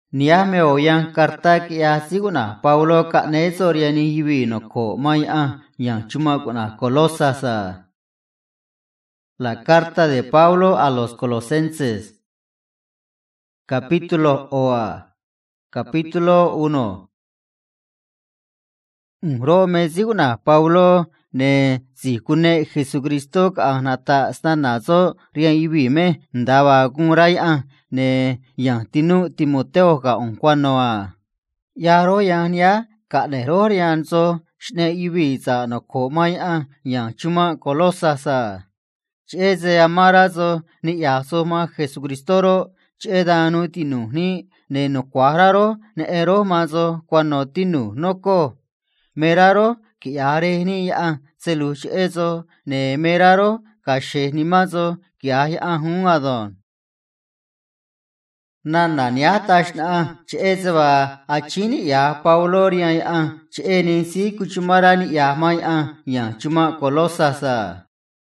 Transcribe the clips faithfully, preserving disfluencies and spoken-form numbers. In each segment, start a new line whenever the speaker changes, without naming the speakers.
Niya meo yang karta kia siguna Paulo ka nezo riani hiwi no ko may ah yang chuma kuna Colosasa. La carta de Pablo a los Colosenses. Capítulo oa. Capítulo uno. Rome siguna Paulo ne zikune Jesucristo ka nata stanazo rian hiwi me ndawa kunray ah ne yang tinu Timoteo ka onkwanoa. Yaro yang ya ka nero rian so shne iwi za no komay a yang chuma Colosasa. Cheze amara zo ni ya so ma Jesucristoro cheda no tinu ni ne no kwararo ne ero mazo kwano tinu noko. Meraro ki are ni ya selu chezo ne meraro ka she ni mazo ki ahi ahun adon. Nana niatashna chezwa achini ya Paulo rian ya cheni si kuchumara ni ya mai a ya chuma Colosasa.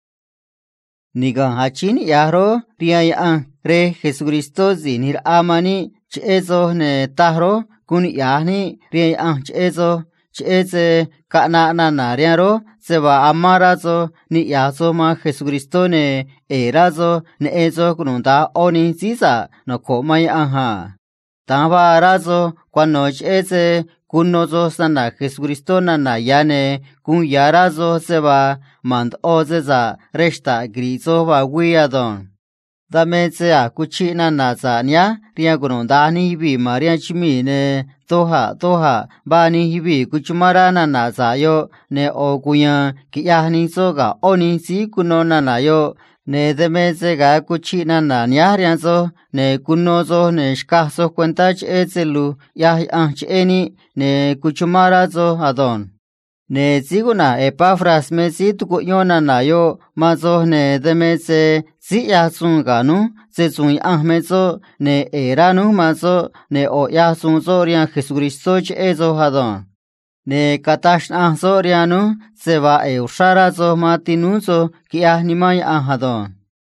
Nigan achini ya ro rian ya re Jesucristo zinir amani chezo ne tahro kun ya ni rian ya chezo cheze kana nana rian ro seba amarazo ni ya so ma Jesucristo ne erazo ne ezo kununda oni sisa no komay aha. Tamba arazo kwano cheze kunozo sana Jesucristo nana yane kun yarazo seba mand ozeza resta grizo ba wiadon. Dame sea kuchi nana za nya rian kununda ni hibi marian chimi ne toha toha ba ni hibi kuchumara nana za yo ne o kuyan ki ya ni so ga oni si kuno nana yo ne deme se ga kuchi nana nya rian so ne kuno zo ne shka so cuenta chezelu ya ah cheni ne kuchumara zo adon. Ne siguna Epafras me si tuku yona na yo mazo ne deme se si ya sun ganu se sun ah mezo ne eranu mazo ne o ya sun zo rian Jesucristo chezo hadon. Ne katash ah zo rianu se va e ushara zo matinu zo ki ah nimay ah hadon.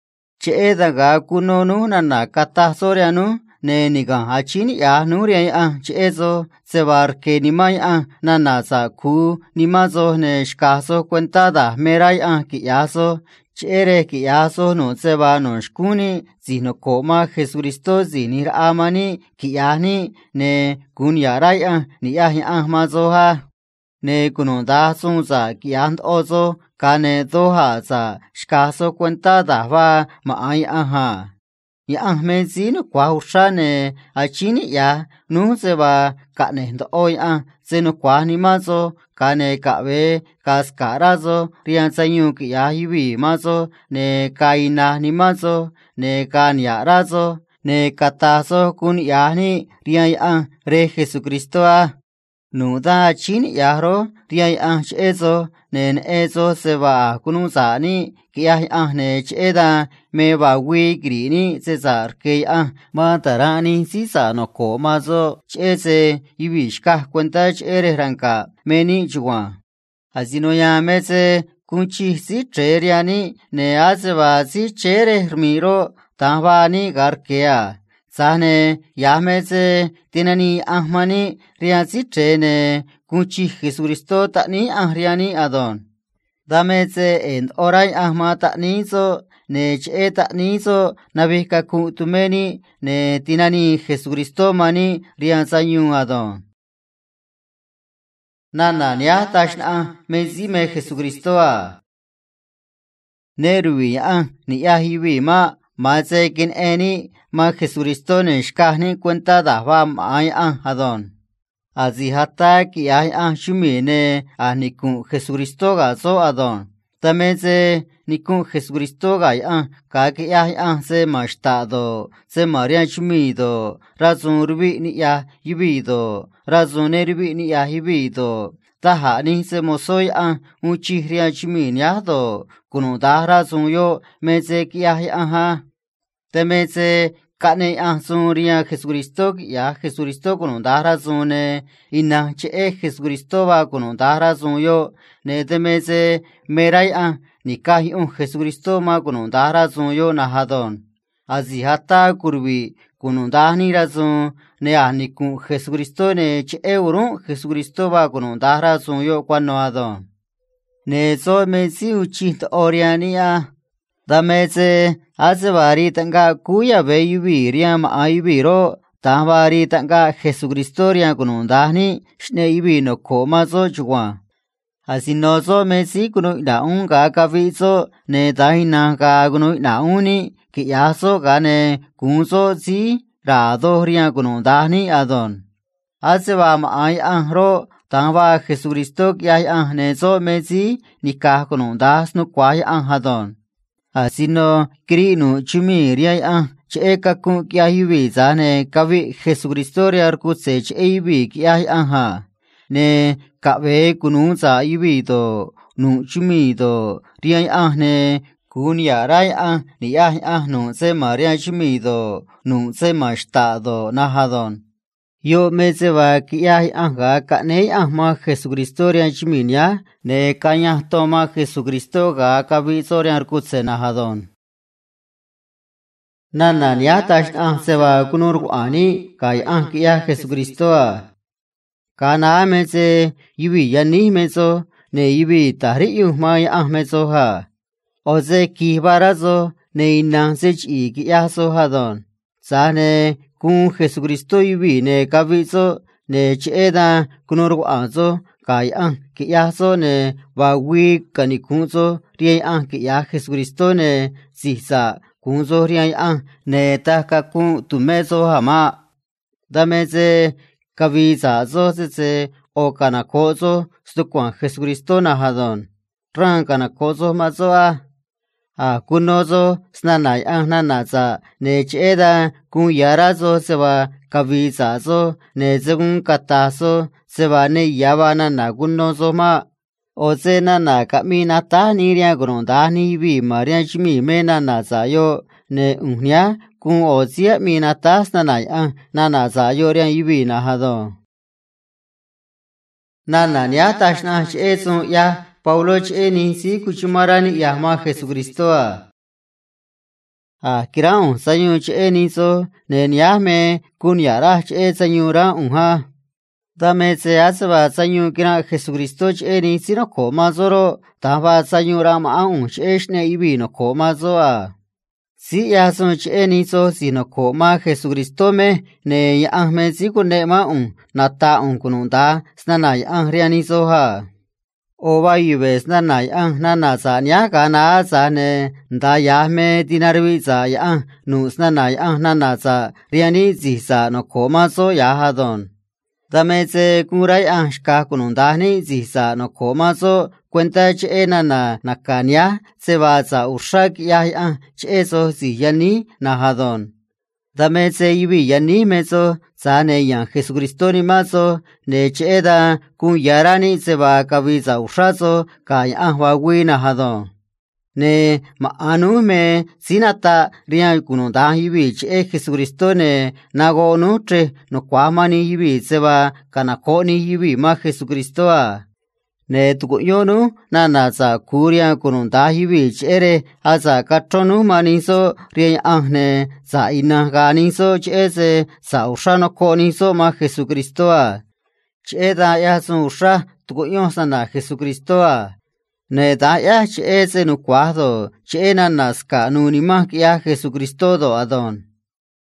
Che daga kuno nu nana katah zo rianu ne nigan hachini ya nurian ah chezo se var ke nimay ah nana sa ku nimazo ne shkaso cuentada meray ah ki yaso chere ki yaso no se va no shkuni zino koma Jesucristo zinir amani ki yani ne kun yaray ah ni ah ah mazo ha ne kunonda sunza ki and ozo kane doha sa shkaso cuentada va maay aha. Ya ahme zino kwa ushane achini ya nu se va kane ndo oy ah zino kwa ni mazo kane kawe kaskarazo rian sanyu ki ya hiwi mazo ne kaina ni mazo ne kanya razo ne katazo kun ya ni rian ya re Jesucristo ah nu da achini ya ro rian ah chezo ne ezo se va kunuza ni ki ya ah ne cheda me va wi grini cesar ke ah matarani sisa no ko mazo chese ibishka cuenta chere ranka meni chwa asino ya mese kunchi si cheriani ne asva si chere miro tavani garkea sane ya mese tinani ahmani riasi chene kunchi Jesucristo tani ahriani adon damese en oray ahma tani so ne che tani so nabika kutumeni ne tinani Jesucristo mani rian sanyu adon. Nana nya tashna mezime Jesucristo a. Nerui ah ni yahiwi ma ma se kin eni ma Jesucristo ne shkahni cuenta da va ay ah adon. Azi hata ki ay ah shumine ah nikun Jesucristo ga so adon. Tameze nikun Jesucristo ga ah ka ki ay ah se mashtado se marian shumido razun rubi ni ya yibido razun nerbi ni ya hibido taha ni se mosoy ah uchi rian shumin ya do kunu da razun yo meze ki ay ah temeze kane ah suria Jesucristo ya Jesucristo kuno dara zune ina che Jesucristo va kuno dara yo ne temeze meray ah nikahi un Jesucristo ma kuno dara yo nahadon azi hata kurbi kunun dahni razun ne ani kun Jesucristo ne che eurun Jesucristo ba kunun dah razun yo kwano adon ne so me si uchit oriania da me se azvari tanga kuya be yubi riam ayubi ro tambari tanga Jesucristo riam kunun dahni shne yubi no koma zo chwa asino so me si kunun da un ga ka vi so ne dahina ga kunun na uni ki ya so ga ne kun so si ra do riam kunun dahni adon azwa ma ai an ro tamba Jesucristo kya an ne so me si nikah kunun das no kwa an hadon asino krinu chumi riai an che ka kun kya yubi za ne kavi Jesucristo riar ku se che yubi kya an ha ne ka ve kunun za yubi do nu chumi do riai an ne kun ya rai an ni ya an nu se ma riai chumi do nu se ma sta do na hadon yo me se va kya an ga ka ne an ma Jesucristo riai chumi nya ne kanya toma Jesucristo ga kavi so riar ku se na hadon nana nya tash an se va kunur ku ani kai an kya Jesucristo a kana me se yubi yani me so ne yubi tari yu mai an me so ha o se ki barazo ne nan se chi kya so hadon sa ne kun Jesucristo yubi ne kavi so ne cheda kunur ku an so kai an kya so ne wa wi kani kun so ri an kya Jesucristo ne si sa kun so ri an ne ta ka kun tu me so ha ma da me se kavi sa so se se o kana ko so stu kwa Jesucristo na hadon ran kana ko so ma so a a kuno so snanai an na na sa ne cheda kun yara so se wa kavi sa so ne zegun kata so se wa ne yaba na na kuno so ma o se na na ka mi na ta ni ria gron da ni bi ma ria chimi me na na sa yo ne unya kun o sia mi na ta snanai an na na sa yo ria yubi na hado na na nya tashna che sun ya Paulo che ni si kuchumarani ya ma Jesucristo a a kirao sayu che ni so ne nya me kun ya ra che sayu ra un ha da me se aswa sayu kira Jesucristo che ni si no ko ma zoro da ba sayu ra ma un che shne ibi no ko ma zo a si ya so che ni so si no ko ma Jesucristo me ne ya me si kun ne ma un na ta un kun da snana ya ria ni so ha o va yube snana ya na na sa nya ka na sa ne da ya me dinarwi sa ya nu snana ya na na sa ria ni zi sa no ko ma so ya ha don da me se kun rai an ka kun da ni zi sa no ko ma so cuenta che na na na kanya se va sa ushak ya ya che so si yani na hadon da me se yubi yani me so sa ne ya Jesucristo ni ma so ne che da kun yarani se va kavi sa usha so ka ya wa wi na hadon ne ma anu me sinata ria kun da yubi che Jesucristo ne na go nu tre no kwa mani yubi se va kana ko ni yubi ma Jesucristo a ne tu yo nu na na sa kuria kun da yubi chere a sa ka tronu mani so ria an ne sa ina ga ni so che se sa usha no ko ni so ma Jesucristo a che da ya su usha tu yo sa na Jesucristo a ne da ya che se no kwa do che na nas ka nu ni ma ya Jesucristo do adon